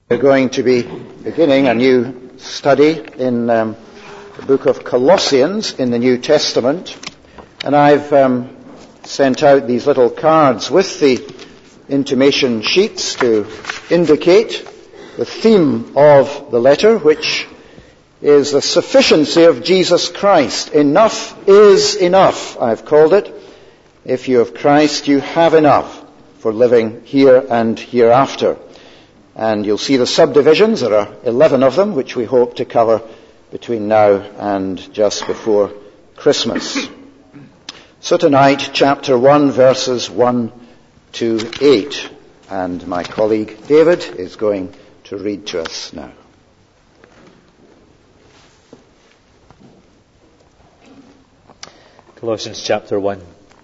We're going to be beginning a new study in the book of Colossians in the New Testament. And I've sent out these little cards with the intimation sheets to indicate the theme of the letter, which is the sufficiency of Jesus Christ. Enough is enough, I've called it. If you have Christ, you have enough for living here and hereafter. And you'll see the subdivisions. There are 11 of them, which we hope to cover between now and just before Christmas. So tonight, chapter 1, verses 1 to 8. And my colleague David is going to read to us now. Colossians chapter 1.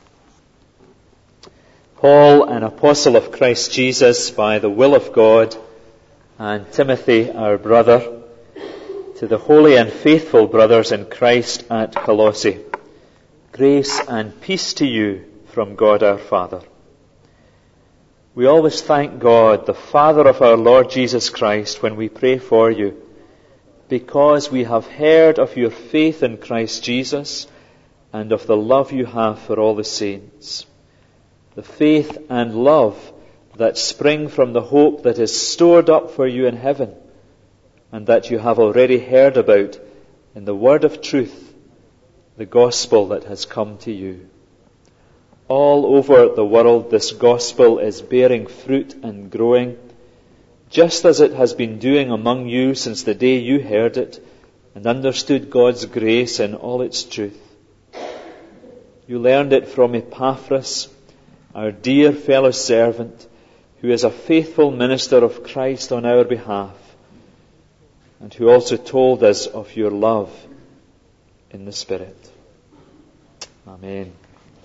Paul, an apostle of Christ Jesus by the will of God, and Timothy, our brother, to the holy and faithful brothers in Christ at Colossae, grace and peace to you from God our Father. We always thank God, the Father of our Lord Jesus Christ, when we pray for you, because we have heard of your faith in Christ Jesus and of the love you have for all the saints. The faith and love that spring from the hope that is stored up for you in heaven, and that you have already heard about in the word of truth, the gospel that has come to you. All over the world this gospel is bearing fruit and growing, just as it has been doing among you since the day you heard it and understood God's grace in all its truth. You learned it from Epaphras, our dear fellow servant, who is a faithful minister of Christ on our behalf, and who also told us of your love in the Spirit. Amen.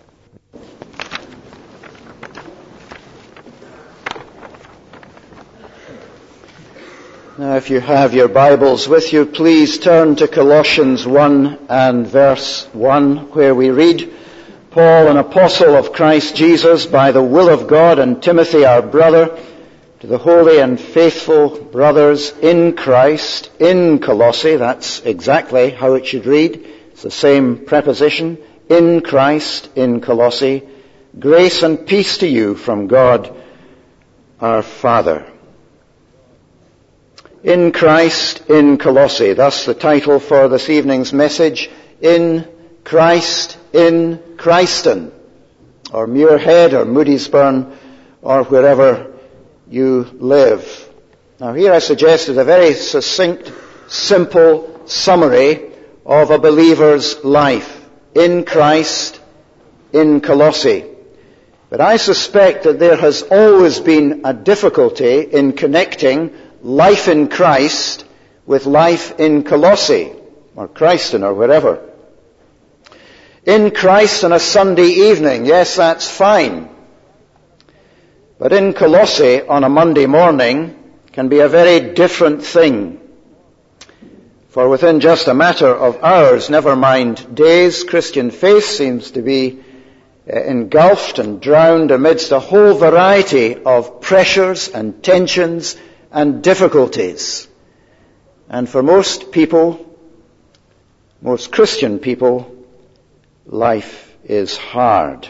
Now, if you have your Bibles with you, please turn to Colossians 1 and verse 1, where we read, Paul, an apostle of Christ Jesus, by the will of God, and Timothy, our brother, to the holy and faithful brothers in Christ, in Colossae. That's exactly how it should read. It's the same preposition. In Christ, in Colossae. Grace and peace to you from God, our Father. In Christ, in Colossae. Thus the title for this evening's message. In Christ, in Christen, or Muirhead, or Moodiesburn, or wherever you live. Now here I suggested a very succinct, simple summary of a believer's life. In Christ, in Colossae. But I suspect that there has always been a difficulty in connecting life in Christ with life in Colossae, or Christen, or wherever. In Christ on a Sunday evening, yes, that's fine. But in Colossae on a Monday morning can be a very different thing. For within just a matter of hours, never mind days, Christian faith seems to be engulfed and drowned amidst a whole variety of pressures and tensions and difficulties. And for most people, most Christian people, life is hard.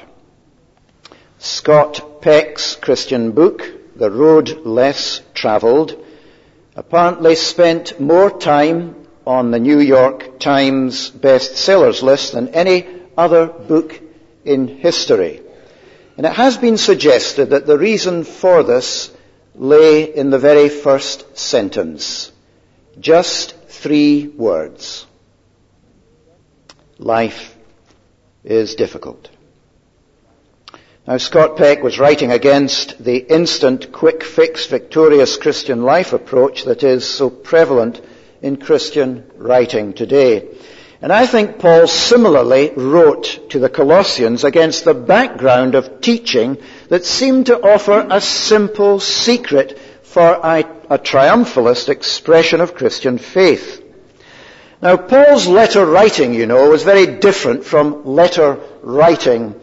Scott Peck's Christian book, The Road Less Travelled, apparently spent more time on the New York Times bestsellers list than any other book in history. And it has been suggested that the reason for this lay in the very first sentence. Just 3 words. Life is difficult. Now, Scott Peck was writing against the instant, quick fix, victorious Christian life approach that is so prevalent in Christian writing today. And I think Paul similarly wrote to the Colossians against the background of teaching that seemed to offer a simple secret for a triumphalist expression of Christian faith. Now, Paul's letter writing, you know, was very different from letter writing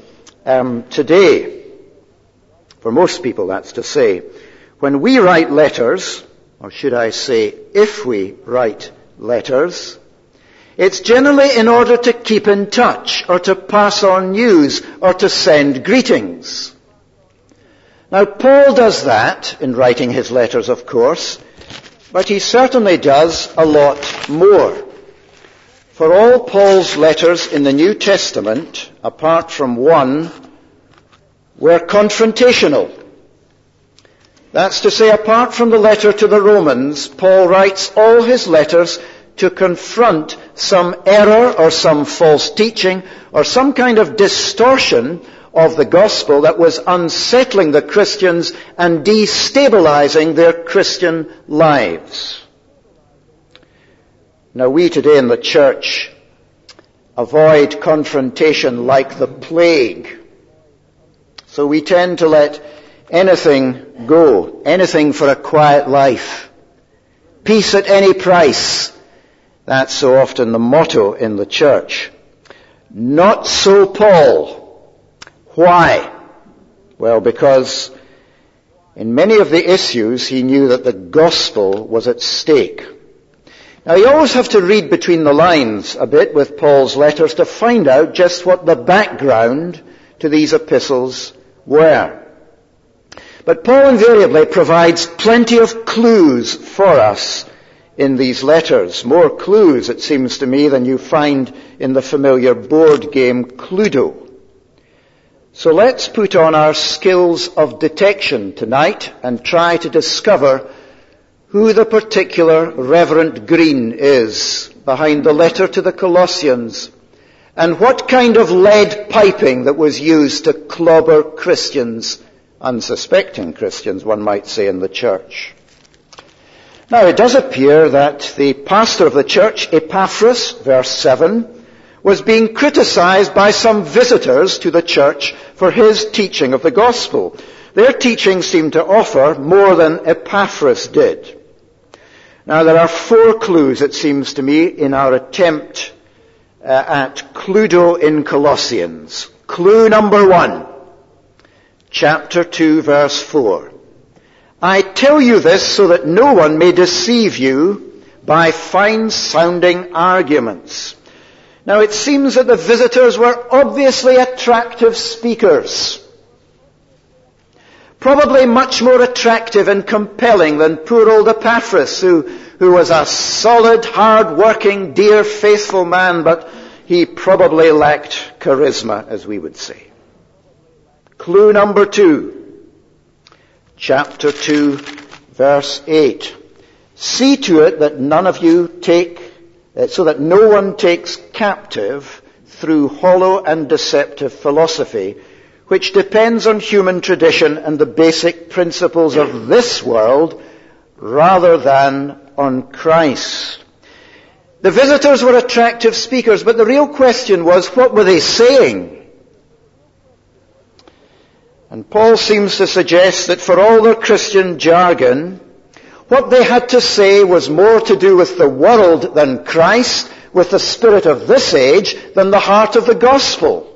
today. For most people, that's to say. When we write letters, or should I say, if we write letters, it's generally in order to keep in touch, or to pass on news, or to send greetings. Now, Paul does that in writing his letters, of course, but he certainly does a lot more. For all Paul's letters in the New Testament, apart from one, were confrontational. That's to say, apart from the letter to the Romans, Paul writes all his letters to confront some error or some false teaching or some kind of distortion of the gospel that was unsettling the Christians and destabilizing their Christian lives. Now, we today in the church avoid confrontation like the plague. So we tend to let anything go, anything for a quiet life. Peace at any price. That's so often the motto in the church. Not so Paul. Why? Well, because in many of the issues he knew that the gospel was at stake. Now, you always have to read between the lines a bit with Paul's letters to find out just what the background to these epistles were. But Paul invariably provides plenty of clues for us in these letters. More clues, it seems to me, than you find in the familiar board game Cluedo. So let's put on our skills of detection tonight and try to discover who the particular Reverend Green is behind the letter to the Colossians, and what kind of lead piping that was used to clobber Christians, unsuspecting Christians, one might say, in the church. Now, it does appear that the pastor of the church, Epaphras, verse 7, was being criticized by some visitors to the church for his teaching of the gospel. Their teaching seemed to offer more than Epaphras did. Now, there are 4 clues, it seems to me, in our attempt at Cluedo in Colossians. Clue number 1, chapter 2, verse 4. I tell you this so that no one may deceive you by fine-sounding arguments. Now, it seems that the visitors were obviously attractive speakers. Probably much more attractive and compelling than poor old Epaphras, who was a solid, hard-working, dear, faithful man, but he probably lacked charisma, as we would say. Clue number 2, chapter 2, verse 8. See to it that none of you so that no one takes captive through hollow and deceptive philosophy, which depends on human tradition and the basic principles of this world rather than on Christ. The visitors were attractive speakers, but the real question was, what were they saying? And Paul seems to suggest that for all their Christian jargon, what they had to say was more to do with the world than Christ, with the spirit of this age than the heart of the gospel.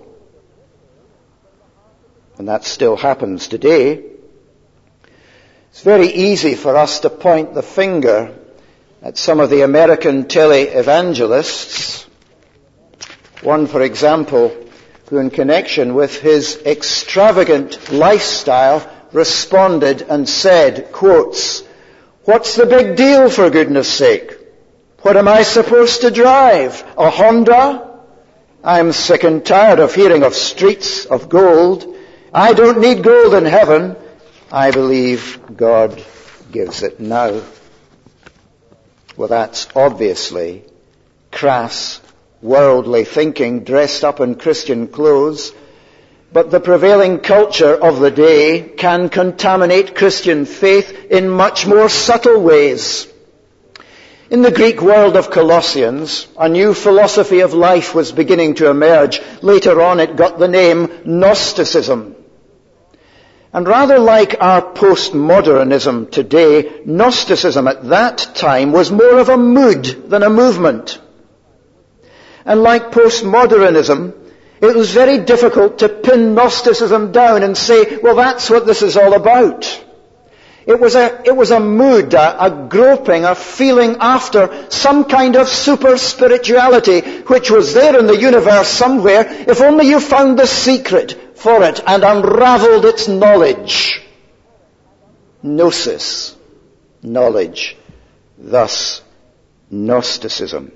And that still happens today. It's very easy for us to point the finger at some of the American tele-evangelists. One, for example, who in connection with his extravagant lifestyle responded and said, quotes, "What's the big deal, for goodness sake? What am I supposed to drive? A Honda? I'm sick and tired of hearing of streets of gold. I don't need gold in heaven. I believe God gives it now." Well, that's obviously crass, worldly thinking dressed up in Christian clothes. But the prevailing culture of the day can contaminate Christian faith in much more subtle ways. In the Greek world of Colossians, a new philosophy of life was beginning to emerge. Later on, it got the name Gnosticism. And rather like our postmodernism today, Gnosticism at that time was more of a mood than a movement. And like postmodernism, it was very difficult to pin Gnosticism down and say, well, that's what this is all about. It was a mood, a groping, a feeling after some kind of super spirituality which was there in the universe somewhere, if only you found the secret for it and unraveled its knowledge. Gnosis, knowledge, thus Gnosticism.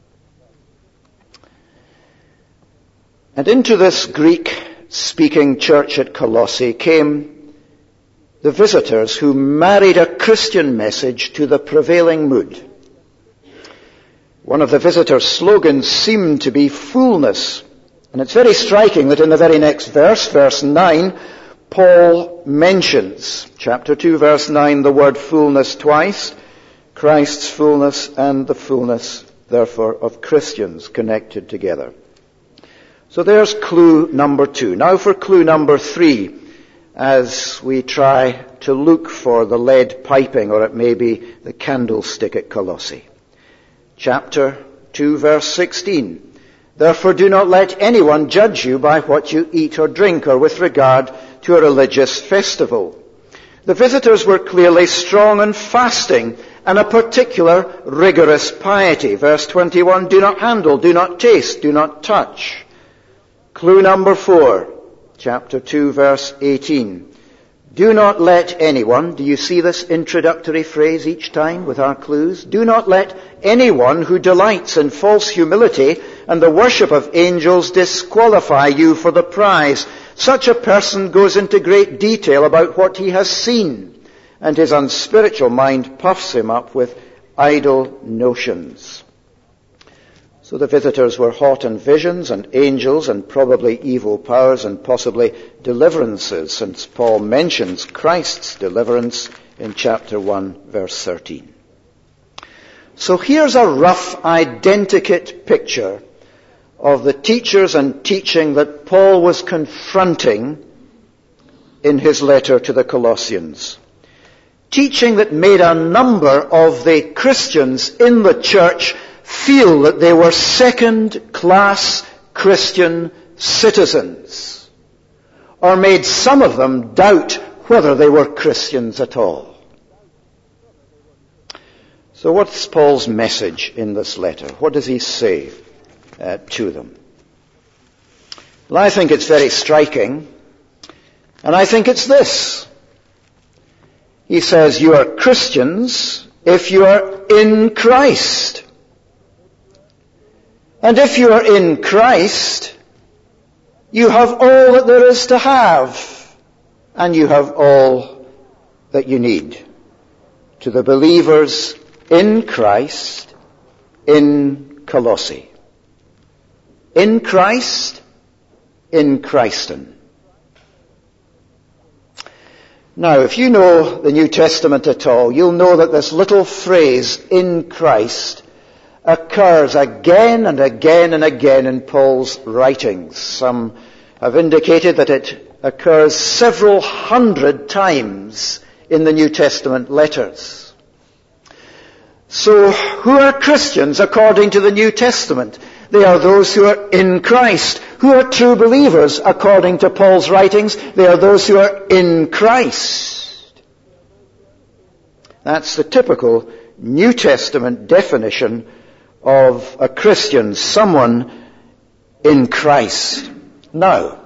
And into this Greek-speaking church at Colossae came the visitors who married a Christian message to the prevailing mood. One of the visitors' slogans seemed to be fullness. And it's very striking that in the very next verse, verse 9, Paul mentions, chapter 2, verse 9, the word fullness twice, Christ's fullness and the fullness, therefore, of Christians connected together. So there's clue number 2. Now for clue number 3, as we try to look for the lead piping, or it may be the candlestick at Colossae. Chapter 2, verse 16. Therefore do not let anyone judge you by what you eat or drink, or with regard to a religious festival. The visitors were clearly strong in fasting and a particular rigorous piety. Verse 21, do not handle, do not taste, do not touch. Clue number 4. Chapter 2, verse 18. Do not let anyone, do you see this introductory phrase each time with our clues? Do not let anyone who delights in false humility and the worship of angels disqualify you for the prize. Such a person goes into great detail about what he has seen, and his unspiritual mind puffs him up with idle notions. So the visitors were hot on visions and angels and probably evil powers and possibly deliverances, since Paul mentions Christ's deliverance in chapter 1, verse 13. So here's a rough identikit picture of the teachers and teaching that Paul was confronting in his letter to the Colossians. Teaching that made a number of the Christians in the church feel that they were second-class Christian citizens, or made some of them doubt whether they were Christians at all. So what's Paul's message in this letter? What does he say to them? Well, I think it's very striking, and I think it's this. He says, you are Christians if you are in Christ. And if you are in Christ, you have all that there is to have, and you have all that you need. To the believers in Christ, in Colossae. In Christ, in Christen. Now, if you know the New Testament at all, you'll know that this little phrase, in Christ, occurs again and again and again in Paul's writings. Some have indicated that it occurs several hundred times in the New Testament letters. So, who are Christians according to the New Testament? They are those who are in Christ. Who are true believers according to Paul's writings? They are those who are in Christ. That's the typical New Testament definition of a Christian, someone in Christ. Now,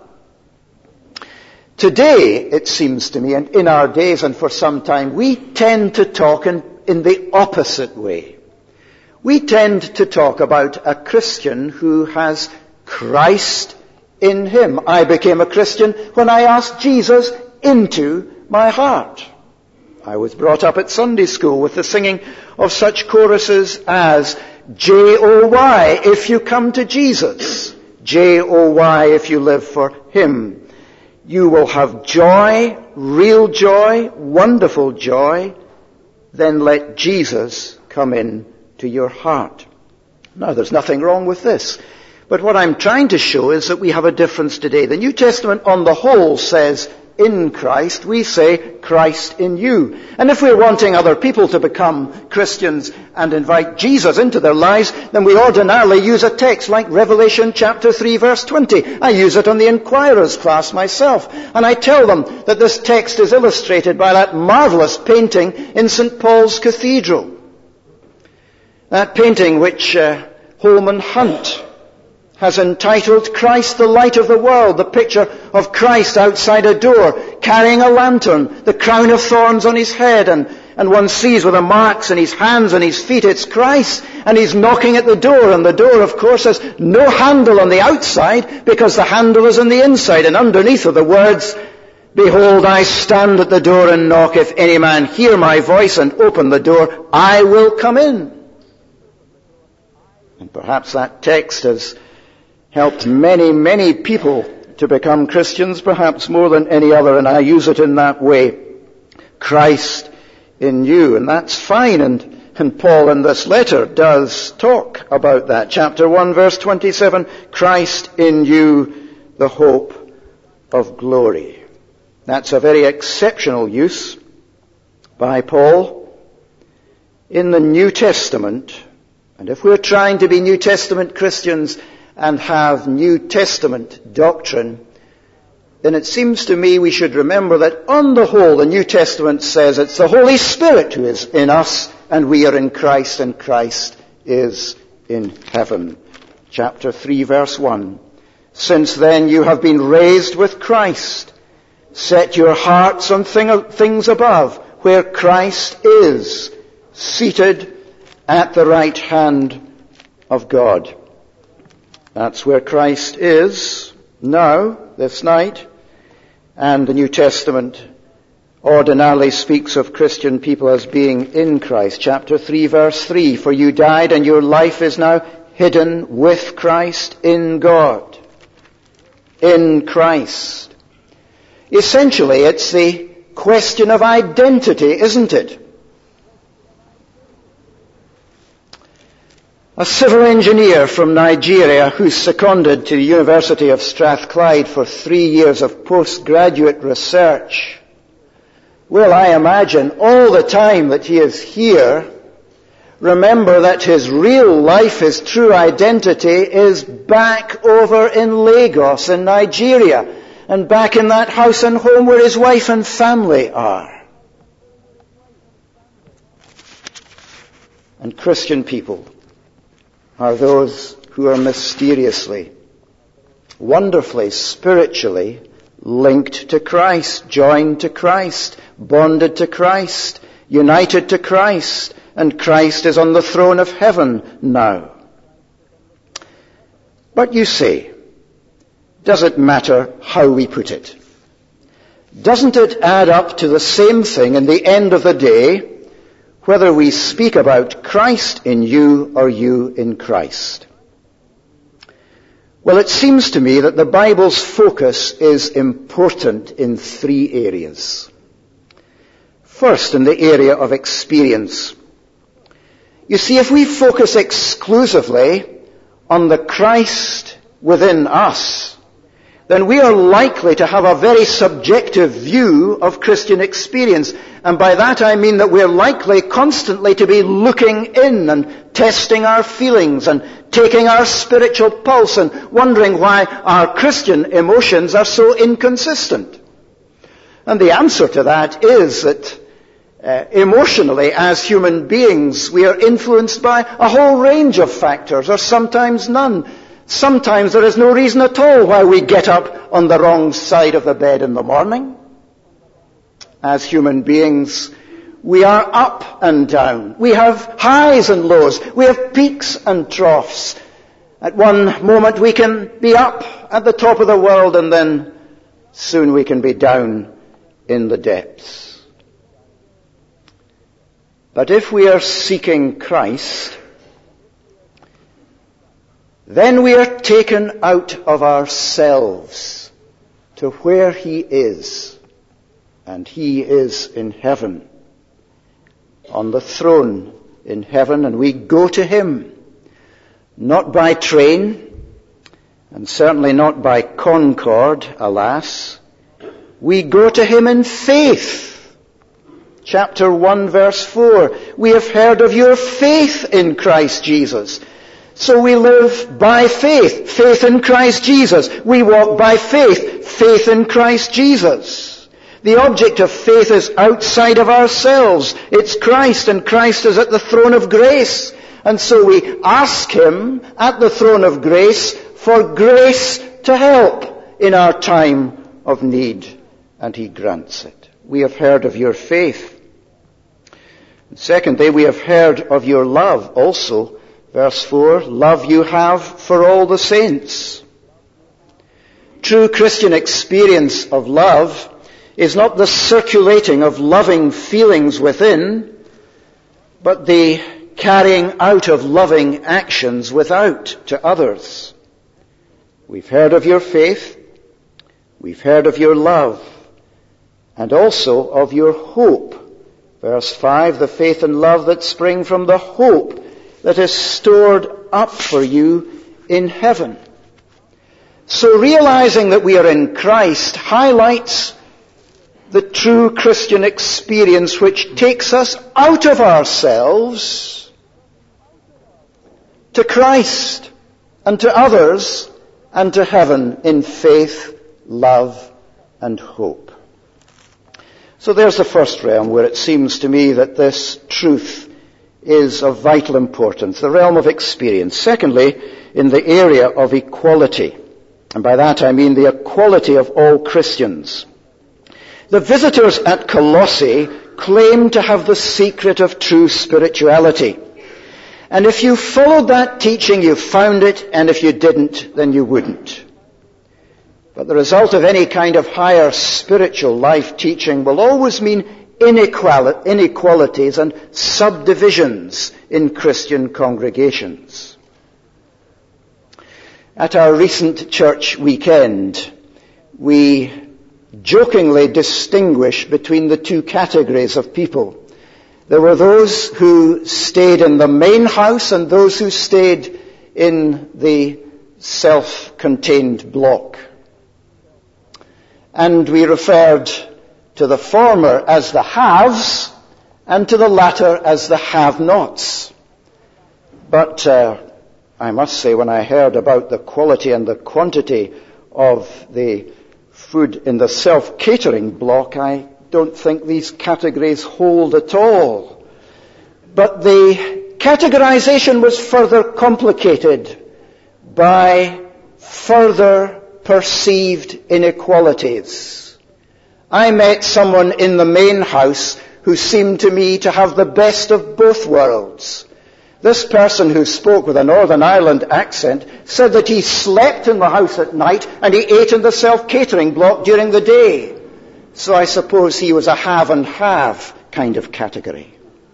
today, it seems to me, and in our days and for some time, we tend to talk in the opposite way. We tend to talk about a Christian who has Christ in him. I became a Christian when I asked Jesus into my heart. I was brought up at Sunday school with the singing of such choruses as J-O-Y if you come to Jesus, J-O-Y if you live for him. You will have joy, real joy, wonderful joy. Then let Jesus come in to your heart. Now, there's nothing wrong with this. But what I'm trying to show is that we have a difference today. The New Testament on the whole says in Christ, we say Christ in you. And if we're wanting other people to become Christians and invite Jesus into their lives, then we ordinarily use a text like Revelation chapter 3 verse 20. I use it on the Inquirers class myself. And I tell them that this text is illustrated by that marvelous painting in St. Paul's Cathedral. That painting which Holman Hunt has entitled Christ the Light of the World, the picture of Christ outside a door, carrying a lantern, the crown of thorns on his head, and one sees with the marks in his hands and his feet, it's Christ, and he's knocking at the door, and the door, of course, has no handle on the outside, because the handle is on the inside, and underneath are the words, "Behold, I stand at the door and knock. If any man hear my voice and open the door, I will come in." And perhaps that text has helped many, many people to become Christians, perhaps more than any other, and I use it in that way. Christ in you, and that's fine, and Paul in this letter does talk about that. Chapter 1, verse 27, Christ in you, the hope of glory. That's a very exceptional use by Paul in the New Testament. And if we're trying to be New Testament Christians and have New Testament doctrine, then it seems to me we should remember that on the whole the New Testament says it's the Holy Spirit who is in us and we are in Christ and Christ is in heaven. Chapter 3 verse 1. Since then you have been raised with Christ. Set your hearts on things above, where Christ is, seated at the right hand of God. That's where Christ is now, this night. And the New Testament ordinarily speaks of Christian people as being in Christ. Chapter 3, verse 3, for you died and your life is now hidden with Christ in God. In Christ. Essentially, it's the question of identity, isn't it? A civil engineer from Nigeria who's seconded to the University of Strathclyde for 3 years of postgraduate research will, I imagine, all the time that he is here, remember that his real life, his true identity is back over in Lagos in Nigeria, and back in that house and home where his wife and family are. And Christian people are those who are mysteriously, wonderfully, spiritually linked to Christ, joined to Christ, bonded to Christ, united to Christ, and Christ is on the throne of heaven now. But you say, does it matter how we put it? Doesn't it add up to the same thing in the end of the day, whether we speak about Christ in you or you in Christ? Well, it seems to me that the Bible's focus is important in 3 areas. First, in the area of experience. You see, if we focus exclusively on the Christ within us, then we are likely to have a very subjective view of Christian experience. And by that I mean that we're likely constantly to be looking in and testing our feelings and taking our spiritual pulse and wondering why our Christian emotions are so inconsistent. And the answer to that is that emotionally, as human beings, we are influenced by a whole range of factors, or sometimes none. Sometimes there is no reason at all why we get up on the wrong side of the bed in the morning. As human beings, we are up and down. We have highs and lows. We have peaks and troughs. At one moment we can be up at the top of the world, and then soon we can be down in the depths. But if we are seeking Christ, then we are taken out of ourselves to where He is. And He is in heaven, on the throne in heaven, and we go to Him, not by train, and certainly not by Concorde, alas, We go to him in faith. Chapter 1, verse 4. We have heard of your faith in Christ Jesus. So we live by faith. Faith in Christ Jesus. We walk by faith. Faith in Christ Jesus. The object of faith is outside of ourselves. It's Christ, and Christ is at the throne of grace. And so we ask him at the throne of grace for grace to help in our time of need. And he grants it. We have heard of your faith. And secondly, we have heard of your love also. Verse 4, love you have for all the saints. True Christian experience of love is not the circulating of loving feelings within, but the carrying out of loving actions without to others. We've heard of your faith, we've heard of your love, and also of your hope. Verse 5, the faith and love that spring from the hope that is stored up for you in heaven. So realizing that we are in Christ highlights the true Christian experience which takes us out of ourselves to Christ and to others and to heaven in faith, love, and hope. So there's the first realm where it seems to me that this truth is of vital importance, the realm of experience. Secondly, in the area of equality. And by that I mean the equality of all Christians. The visitors at Colossae claim to have the secret of true spirituality. And if you followed that teaching, you found it, and if you didn't, then you wouldn't. But the result of any kind of higher spiritual life teaching will always mean inequalities and subdivisions in Christian congregations. At our recent church weekend, we jokingly distinguished between the two categories of people. There were those who stayed in the main house and those who stayed in the self-contained block. And we referred to the former as the haves and to the latter as the have-nots. But I must say, when I heard about the quality and the quantity of the food in the self-catering block, I don't think these categories hold at all. But the categorization was further complicated by further perceived inequalities. I met someone in the main house who seemed to me to have the best of both worlds. This person, who spoke with a Northern Ireland accent, said that he slept in the house at night and he ate in the self-catering block during the day. So I suppose he was a have and have kind of category.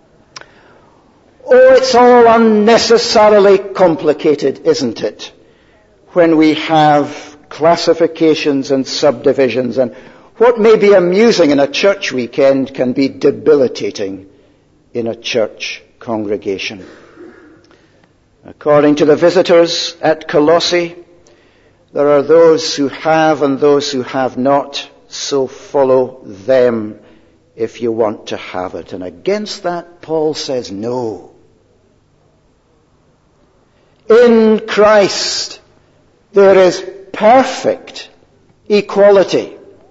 Oh, it's all unnecessarily complicated, isn't it? When we have classifications and subdivisions, and what may be amusing in a church weekend can be debilitating in a church congregation. According to the visitors at Colossae, there are those who have and those who have not, so follow them if you want to have it. And against that, Paul says no. In Christ, there is perfect equality.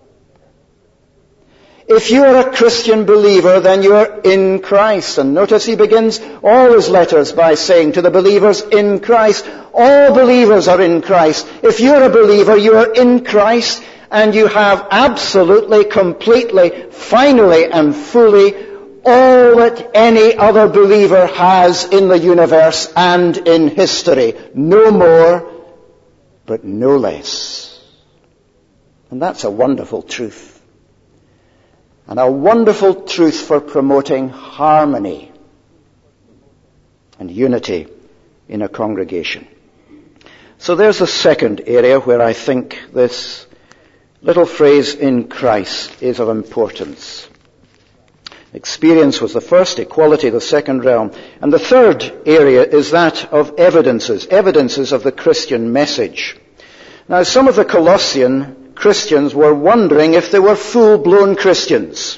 If you are a Christian believer, then you are in Christ. And notice he begins all his letters by saying to the believers in Christ, all believers are in Christ. If you're a believer, you are in Christ, and you have absolutely, completely, finally and fully all that any other believer has in the universe and in history. No more, but no less. And that's a wonderful truth. And a wonderful truth for promoting harmony and unity in a congregation. So there's the second area where I think this little phrase, in Christ, is of importance. Experience was the first, equality the second realm. And the third area is that of evidences of the Christian message. Now, some of the Colossian Christians were wondering if they were full-blown Christians.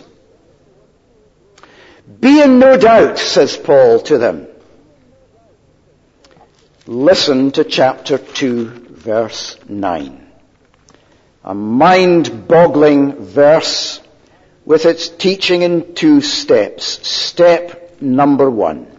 Be in no doubt, says Paul to them. Listen to chapter 2, verse 9. A mind-boggling verse with its teaching in 2 steps. Step number 1.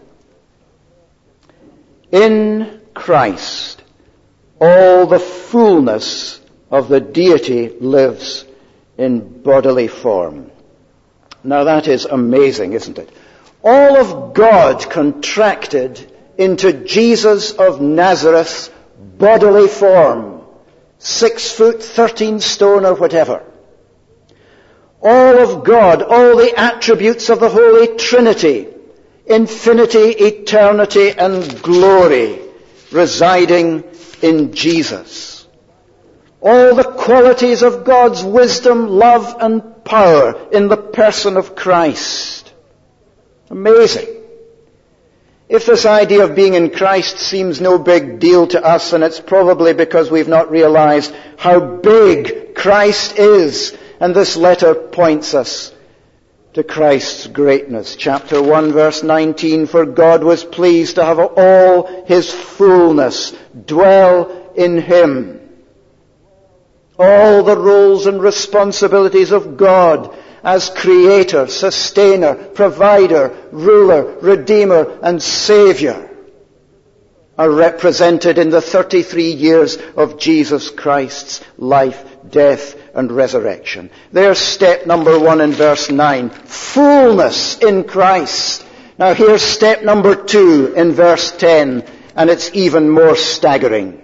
In Christ, all the fullness of the deity lives in bodily form. Now that is amazing, isn't it? All of God contracted into Jesus of Nazareth's bodily form. 6 foot, 13 stone or whatever. All of God, all the attributes of the Holy Trinity, infinity, eternity, and glory residing in Jesus. All the qualities of God's wisdom, love, and power in the person of Christ. Amazing. If this idea of being in Christ seems no big deal to us, then it's probably because we've not realized how big Christ is. And this letter points us to Christ's greatness. Chapter 1, verse 19, for God was pleased to have all His fullness dwell in Him. All the roles and responsibilities of God as Creator, Sustainer, Provider, Ruler, Redeemer, and Savior are represented in the 33 years of Jesus Christ's life, death, and resurrection. There's step number 1 in verse 9. Fullness in Christ. Now here's step number 2 in verse 10, and it's even more staggering.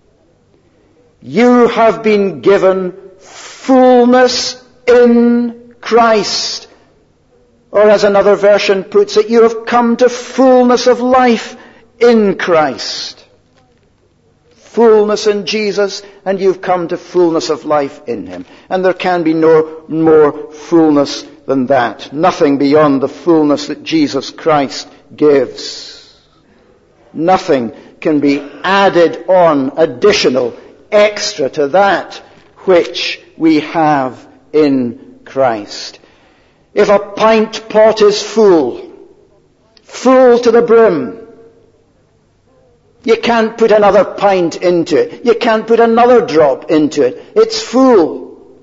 You have been given fullness in Christ. Or as another version puts it, you have come to fullness of life in Christ. Fullness in Jesus, and you've come to fullness of life in Him. And there can be no more fullness than that. Nothing beyond the fullness that Jesus Christ gives. Nothing can be added on, additional, extra to that which we have in Christ. If a pint pot is full to the brim, you can't put another pint into it. You can't put another drop into it. It's full.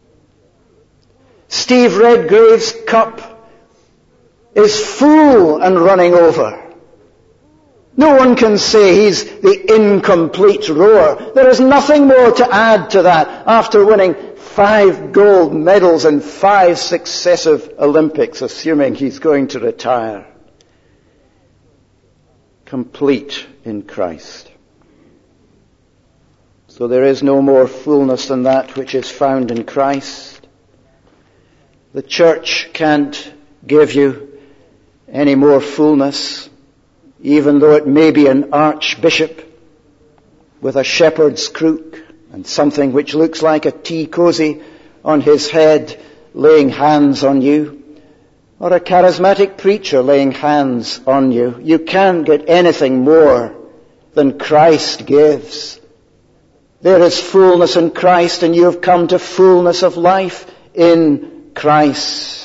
Steve Redgrave's cup is full and running over. No one can say he's the incomplete rower. There is nothing more to add to that after winning 5 gold medals in 5 successive Olympics, assuming he's going to retire. Complete in Christ. So there is no more fullness than that which is found in Christ. The church can't give you any more fullness, even though it may be an archbishop with a shepherd's crook and something which looks like a tea cosy on his head laying hands on you, or a charismatic preacher laying hands on you. You can't get anything more than Christ gives. There is fullness in Christ, and you have come to fullness of life in Christ.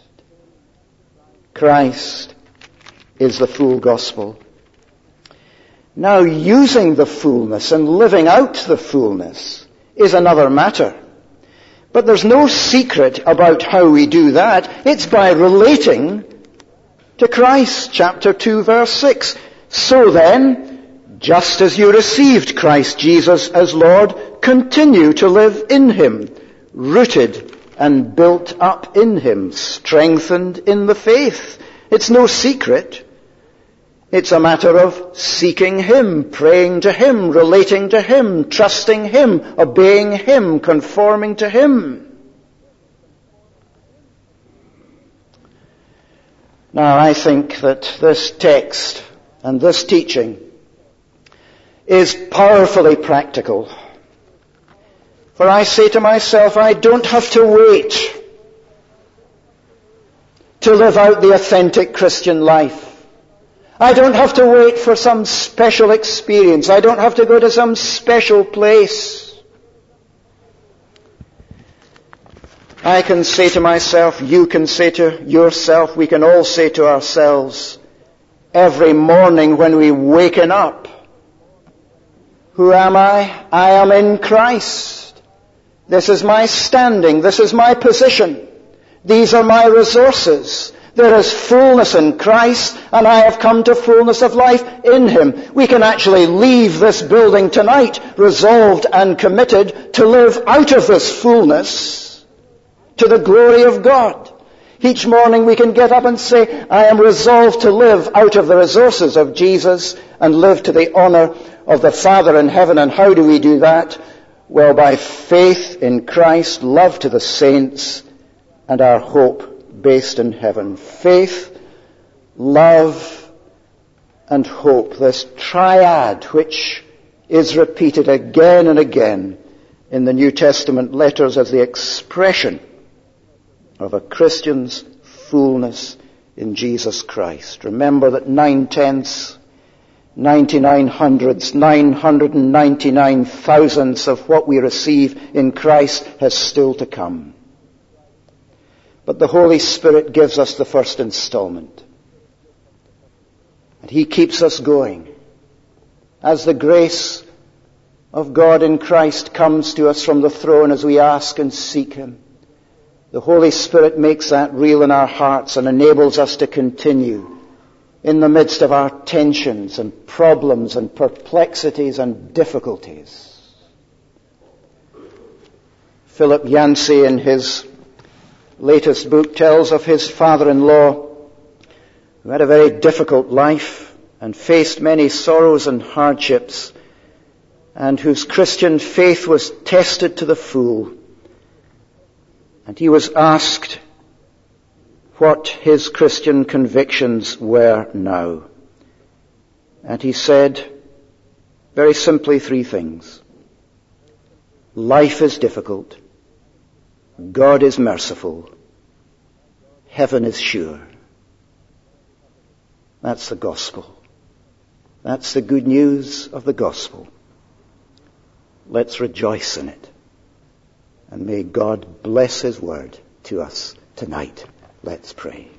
Christ is the full gospel. Now, using the fullness and living out the fullness is another matter. But there's no secret about how we do that. It's by relating to Christ. Chapter 2, verse 6. So then, just as you received Christ Jesus as Lord, continue to live in Him, rooted and built up in Him, strengthened in the faith. It's no secret. It's a matter of seeking Him, praying to Him, relating to Him, trusting Him, obeying Him, conforming to Him. Now, I think that this text and this teaching is powerfully practical. For I say to myself, I don't have to wait to live out the authentic Christian life. I don't have to wait for some special experience. I don't have to go to some special place. I can say to myself, you can say to yourself, we can all say to ourselves, every morning when we waken up, who am I? I am in Christ. This is my standing. This is my position. These are my resources. There is fullness in Christ, and I have come to fullness of life in Him. We can actually leave this building tonight resolved and committed to live out of this fullness to the glory of God. Each morning we can get up and say, I am resolved to live out of the resources of Jesus and live to the honor of the Father in heaven. And how do we do that? Well, by faith in Christ, love to the saints, and our hope based in heaven. Faith, love, and hope. This triad which is repeated again and again in the New Testament letters as the expression of a Christian's fullness in Jesus Christ. Remember that 9/10, 99 hundredths, 999 thousandths of what we receive in Christ has still to come. But the Holy Spirit gives us the first installment. And He keeps us going. As the grace of God in Christ comes to us from the throne as we ask and seek Him, the Holy Spirit makes that real in our hearts and enables us to continue in the midst of our tensions and problems and perplexities and difficulties. Philip Yancey, in his latest book, tells of his father-in-law who had a very difficult life and faced many sorrows and hardships, and whose Christian faith was tested to the full. And he was asked what his Christian convictions were now. And he said, very simply, three things. Life is difficult. God is merciful. Heaven is sure. That's the gospel. That's the good news of the gospel. Let's rejoice in it. And may God bless His word to us tonight. Let's pray.